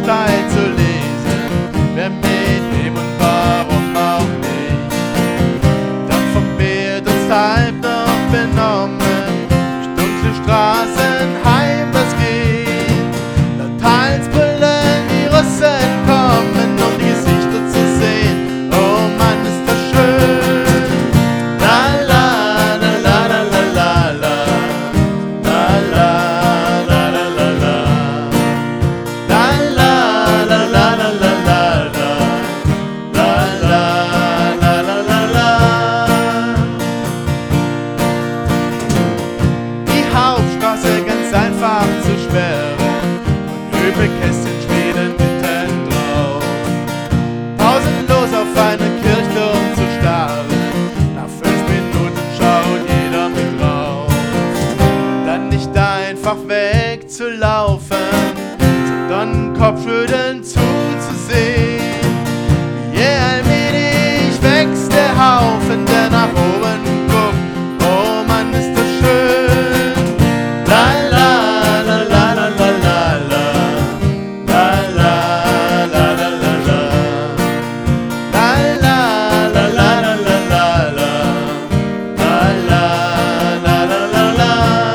Zeit zu lesen, wer mit wem und warum auch nicht. Dann vom Bett uns halb noch benommen, durch dunkle Straßen heim was geht. Lateins brüllen, die Russen kommen, um die Gesichter zu sehen. Oh Mann, ist das schön. La la la la la la la la. La la la la la la. La la la la la la la la. La la la la la la. Die Hauptstraße ganz einfach zu sperren und Öbekästchen Schweden hinten drauf. Pausenlos auf einen Kirchturm zu starren, nach 5 Minuten schaut jeder mit drauf. Dann nicht einfach wegzulaufen, sondern Kopfschütteln zuzusehen. Wie allmählich wächst der Haufen, der nach oben guckt. Oh Mann, ist das schön. La la la la la la la la. La la la la la la. La la la la la la la la. La la la la la la.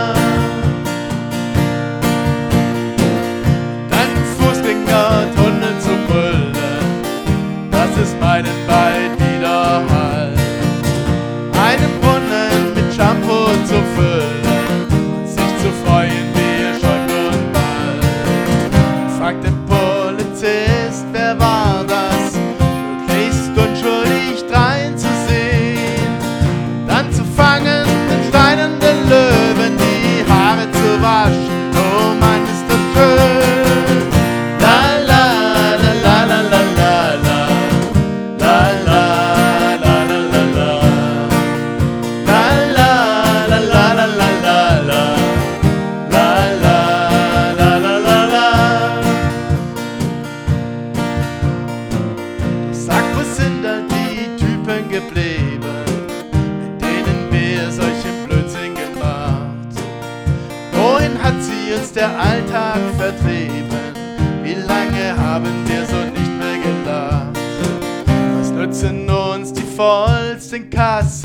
Dann Fußgängertunnel zu brüllen, das ist meinen weit Widerhall. Einen Brunnen mit Shampoo zu füllen und sich zu freuen wie Schäumt und Ball. Fragt den Polizist, wer war das? Möglichst unschuldig dreinzusehen. Dann zu fangen, den steinenden Löwen die Haare zu waschen. Oh Mann, ist das schön. La la la la la la la la. La la la la la la. La la la la la la la la. La la la la la la. Sag, wo sind all die Typen geblieben, mit denen wir solchen Blödsinn gemacht? Wohin hat sie uns der Alltag vertrieben? Wie lange haben wir so nicht mehr gelacht? Was nützen uns die vollsten Kassen?